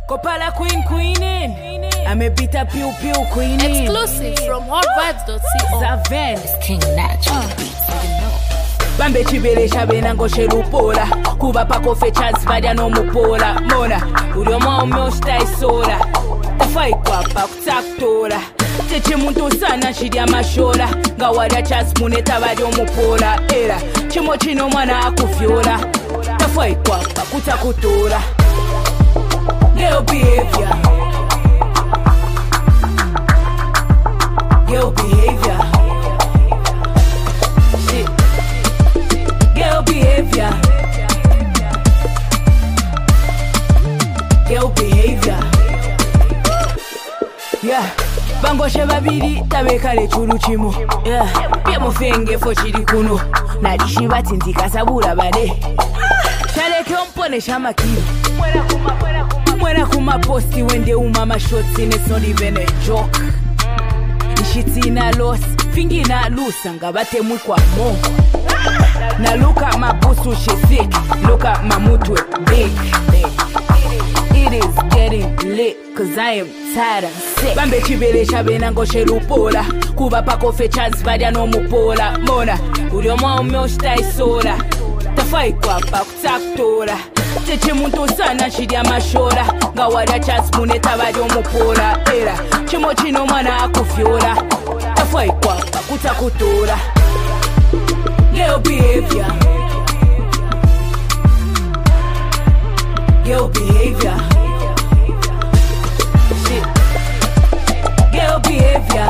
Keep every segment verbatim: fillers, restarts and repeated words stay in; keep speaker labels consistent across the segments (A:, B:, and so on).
A: Kopala queen queenin. Amepita piu piu queenin.
B: Exclusive from hot vibes dot co.
A: Zaven.
C: It's King Natural uh. Beats, so you know.
A: Bambe chibere shabena ngosherupola. Kuba pako fe chance vadia no mupola. Mona, uri oma umeoshita isola. Tafai kwapa kutaktola. Teche muntu sana shidia mashola. Ngawadia chance muneta vadia mupola. Era, chimo chino mwana akufyola. Tafai kwapa kutakutola. Girl behavior. Girl behavior. Shit. Girl behavior. Girl behavior. Yeah. Bango shebabiri tabekale chulu chimo. Yeah. Pia mufenge fo chiri kuno. Nadishi batintika sabura bade. Shaleke ompone shamakiri. Mwera kuma mwera kuma mwera kuma posti wende umama shots and it's not even a joke. Ishiti na loss, fingi na loose ngabate mwikwa mo. Na look at my busu she thick, look at my mutwe big. It is getting lit cause I am tired and sick. Bambe chibere shabena ngosherupola. Kuba pako fe chance vadia no mupola. Mona, uri oma umeoshita isola. Tafai kwapa kutaktola. Teche muntu sana shidia mashola. Ngawadia chance muneta vadia mupola. Era, chimo chino mwana akufyola. Tafai kwapa kutakutola. Girl behavior. Girl behavior. Shit. Girl behavior.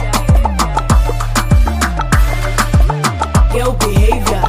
A: Girl behavior.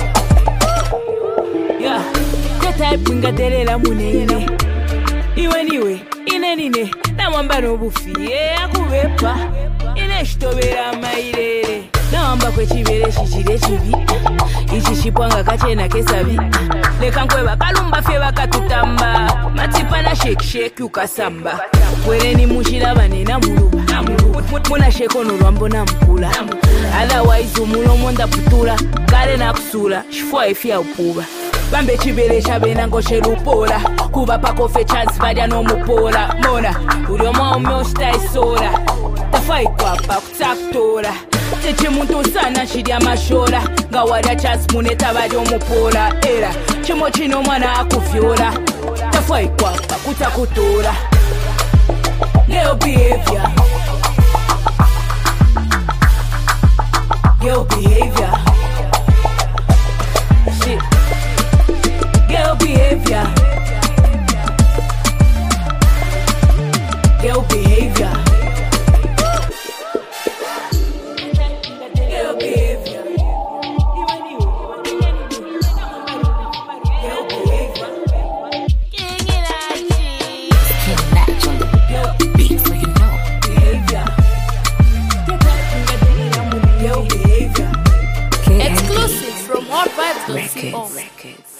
A: Yeah. The type winga telela munene. Iwe niwe, ine nine. Na mwamba no bufi. Yeah, akuwepa. Ine shitobera mairere. Na wamba kwe chibere shichire chibi. Ichi shipwanga kachena kesabi. Leka nkweba kalumba feba katutamba. Matipa na shake shake ukasamba. Wele ni mushira banena muluba. Muna sheko nulwambo na mkula. Otherwise umulo monda putula. Kale na kusula, shifua ifia upuba. Bambe chibere shabena ngosherupola. Kuba pako fe chance vadia no mupola. Mona, uri oma umeoshita isola. Tafai kwapa kutaktola. Teche muntu sana shidia mashola. Ngawadia chance muneta vadia mupola. Era, chimo chino mwana akufyola. Tafai kwapa kutakutola. Girl behavior. Girl behavior. Shit. Girl behavior. Girl behavior. Girl behavior. Girl behavior.
C: King Natural Beats, so you know.
A: Behavior. Girl behavior.
B: Exclusive from hot vibes dot co.
C: Records.